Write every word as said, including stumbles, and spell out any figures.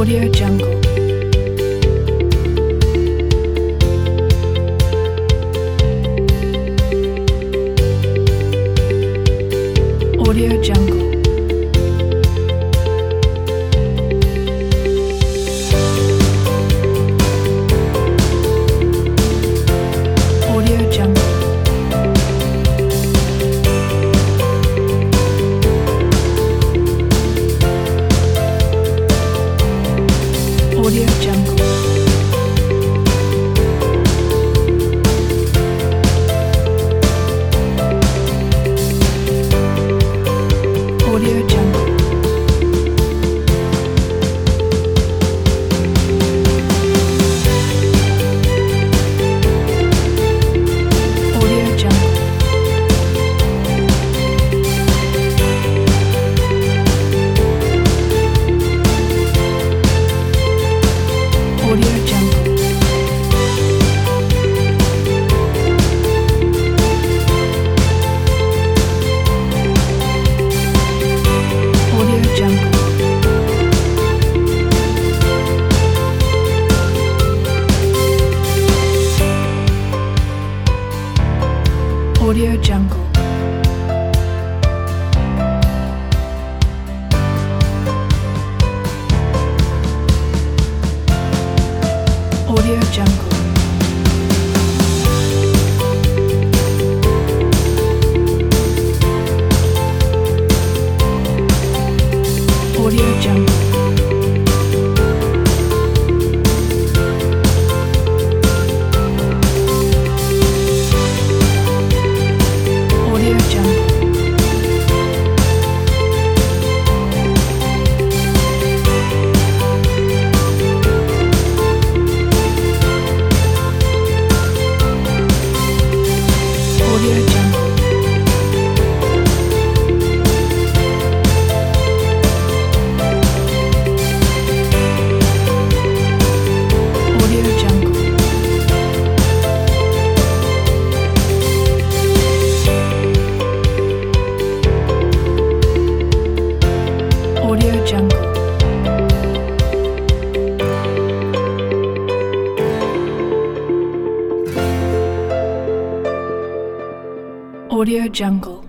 Audio Jungle. Audio Jungle. Audio Jungle. Audio Jungle. Audio Jungle. Audio Jungle. Audio Jungle. Audio Jungle. Audio Jungle. Audio Jungle. Audio Jungle. Audio Jungle. Audio Jungle. Audio Jungle. Audio Jungle. Audio Jungle.